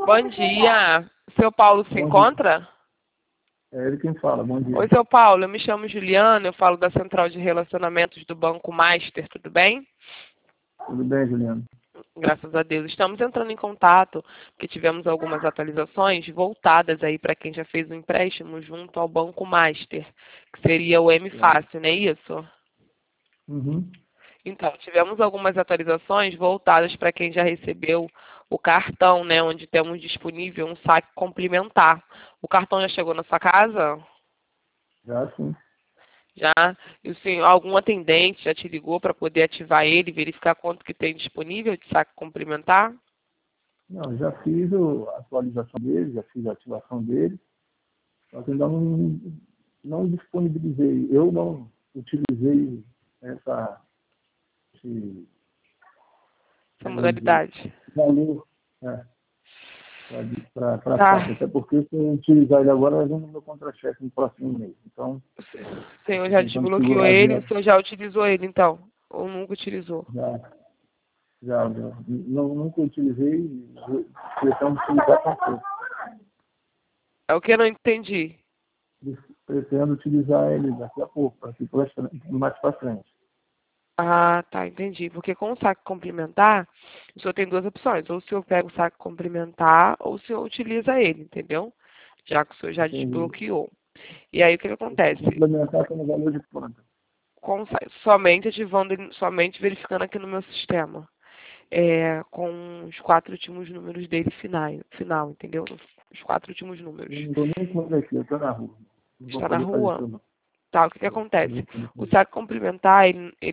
Bom dia. Seu Paulo se Bom dia. encontra? É ele quem fala. Bom dia. Oi, seu Paulo. Eu me chamo Juliana. Eu falo da Central de Relacionamentos do Banco Master. Tudo bem? Tudo bem, Juliano? Graças a Deus. Estamos entrando em contato porque tivemos algumas atualizações voltadas aí para quem já fez um empréstimo junto ao Banco Master, que seria o M Fácil, não é isso? Uhum. Então, tivemos algumas atualizações voltadas para quem já recebeu o cartão, né, onde temos disponível um saque complementar. O cartão já chegou na sua casa? Já sim. Já? E o senhor, algum atendente já te ligou para poder ativar ele, verificar quanto que tem disponível de saque complementar? Não, já fiz a atualização dele, já fiz a ativação dele, só que ainda não disponibilizei. Eu não utilizei esse, Essa vamos dizer, modalidade. valor para Tá. saque. Até porque se eu utilizar ele agora, eu vou no meu contra-cheque no próximo mês. Então, O senhor estou já tentando desbloqueou segurar ele, o senhor já utilizou ele então? Ou nunca utilizou? já. Nunca utilizei, pretendo utilizar com você. É o que eu não entendi. Pretendo utilizar ele daqui a pouco, mais para frente. Ah, tá, entendi. Porque com o saque complementar, o senhor tem duas opções. Ou o senhor pega o saque complementar, ou o senhor utiliza ele, entendeu? Já que o senhor já Entendi. desbloqueou. E aí o que que acontece? Complementar com o valor de quanto? Somente ativando, somente verificando aqui no meu sistema. Com os 4 últimos números dele final, entendeu? Os 4 últimos números. Eu não estou nem com ele aqui, eu estou na rua. Não vou Está na poder fazer rua? isso não. Tá, o que que acontece? O saque complementar, ele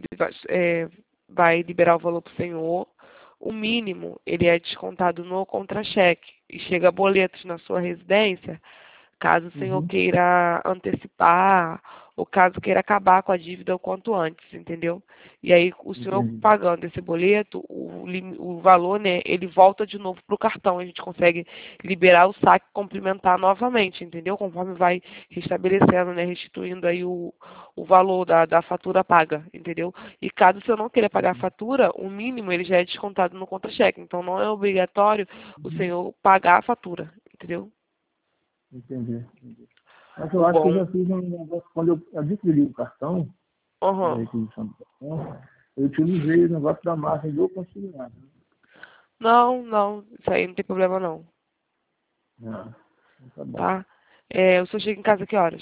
vai liberar o valor para o senhor. O mínimo, ele é descontado no contra-cheque. E chega boletos na sua residência, caso o senhor Uhum. queira antecipar ou caso queira acabar com a dívida o quanto antes, entendeu? E aí, o senhor Entendi. pagando esse boleto, o valor, né, ele volta de novo para o cartão. A gente consegue liberar o saque complementar novamente, entendeu? Conforme vai restabelecendo, né, restituindo aí o valor da fatura paga, entendeu? E caso o senhor não queira pagar a fatura, o mínimo ele já é descontado no contra-cheque. Então, não é obrigatório o senhor pagar a fatura, entendeu? Entendi. Mas eu O acho que eu bom. já fiz um negócio, quando eu adquiri o cartão, da Aham. requisição do cartão, eu utilizei o negócio da margem do consignado. Não, não, isso aí não tem problema não, Então tá bom. tá? O senhor chega em casa que horas?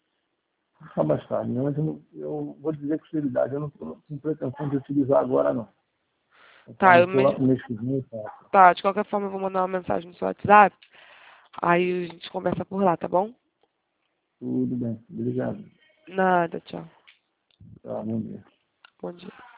Só mais tarde, né? Mas eu vou dizer com sinceridade, eu não estou com pretensão de utilizar agora, não. Tá, Quando for lá para o mês que vem, tá? tá, de qualquer forma eu vou mandar uma mensagem no seu WhatsApp, aí a gente conversa por lá, tá bom? Tudo bem. Obrigado. Nada, tchau. Tá, bom dia. Bom dia.